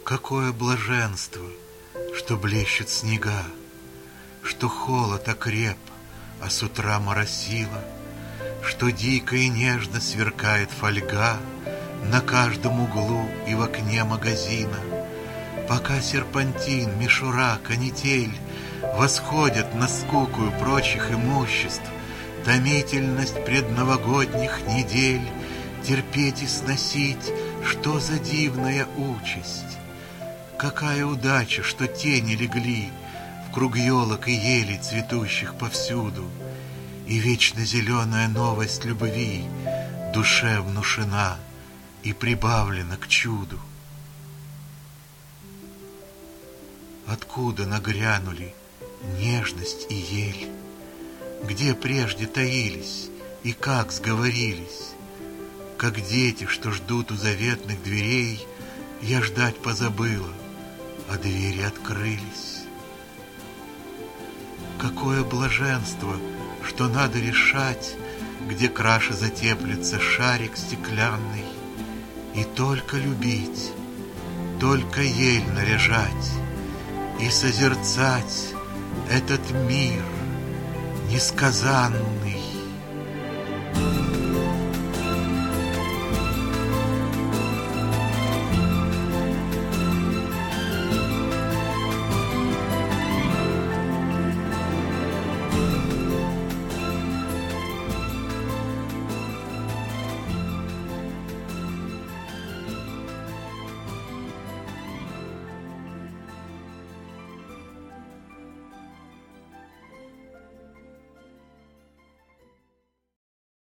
Какое блаженство, что блещут снега, что холод окреп, а с утра моросило, что дико и нежно сверкает фольга на каждом углу и в окне магазина, пока серпантин, мишура, канитель восходят на скуку прочих имуществ, томительность предновогодних недель терпеть и сносить, что за дивная участь. Какая удача, что тени легли в круг елок и елей, цветущих повсюду, и вечно зеленая новость любви душе внушена и прибавлена к чуду. Откуда нагрянули нежность и ель? Где прежде таились и как сговорились? Как дети, что ждут у заветных дверей, я ждать позабыла, а двери открылись. Какое блаженство, что надо решать, где краше затеплится шарик стеклянный, и только любить, только ель наряжать и созерцать этот мир несказанный,